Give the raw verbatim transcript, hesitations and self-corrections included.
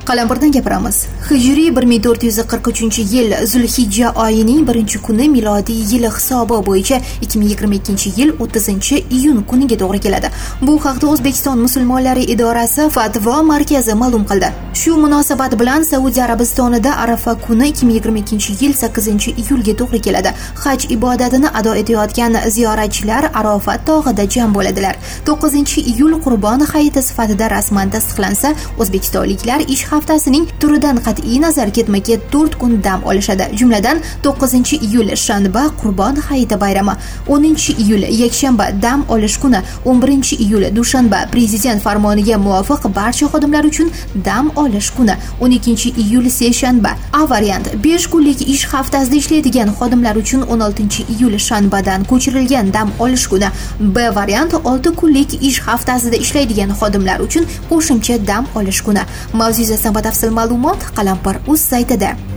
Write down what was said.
Qalampirdan gapiramiz. Hijriy bir ming to'rt yuz qirq uchinchi yil Zulhijja oyining birinchi kuni milodiy yili hisobi bo'yicha ikki ming yigirma ikkinchi yil o'ttizinchi iyun kuniga to'g'ri keladi. Bu haqda O'zbekiston musulmonlari idorasi Fatvo markazi ma'lum qildi. Shu munosabat bilan Saudiya Arabistonida Arafa kuni ikki ming yigirma ikkinchi yil sakkizinchi iyulga to'g'ri keladi. Haj ibodatini ado etayotgan ziyoratchilar Arafat tog'ida jam bo'ladilar. to'qqizinchi iyul Qurbon hayiti sifatida rasman tasdiqlansa, o'zbekistonliklar ish haftasining turidan qat'iy nazar ketma-ket to'rt kun dam olishadi. Jumladan to'qqizinchi iyul shanba Qurbon hayiti bayrami, o'ninchi iyul yakshanba dam olish kuni, o'n birinchi iyul dushanba prezident farmoniga muvofiq barcha xodimlar uchun dam olish kuni, o'n ikkinchi iyul seshanba. A variant besh kunlik ish haftasida ishlaydigan xodimlar uchun o'n oltinchi iyul shanbadan ko'chirilgan dam olish kuni. B variant olti kunlik ish haftasida ishlaydigan xodimlar uchun qo'shimcha dam olish kuni. Mavzu yuzasidan batafsil ma'lumot Qalampir.uz saytida.